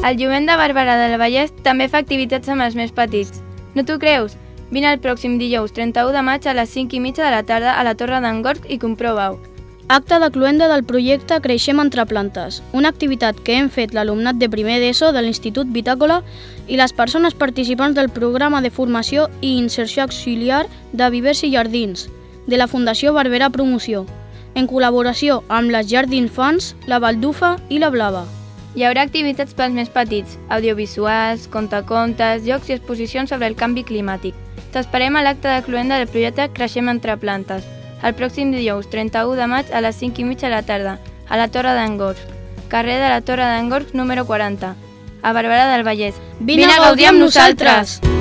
El jovent de Barberà del Vallès també fa activitats amb els més petits. No t'ho creus? Vine el pròxim dijous 31 de maig a les 5:30 de la tarda a la Torre d'en Gorg i comprova-ho. Acte de cloenda del projecte Creixem entre plantes, una activitat que hem fet l'alumnat de primer d'ESO de l'Institut Bitàcola i les persones participants del programa de formació i inserció auxiliar de vivers i jardins de la Fundació Barberà Promoció, en col·laboració amb les Llars d'Infants, la Baldufa i la Blava. Hi haurà activitats pels més petits, audiovisuals, contacontes, jocs i exposicions sobre el canvi climàtic. T'esperem a l'acte de cloenda del projecte Creixem entre plantes, el pròxim dijous 31 de maig a les 5:30 de la tarda, a la Torre d'en Gorg, carrer de la Torre d'en Gorg número 40, a Barberà del Vallès. Vine a gaudir amb nosaltres!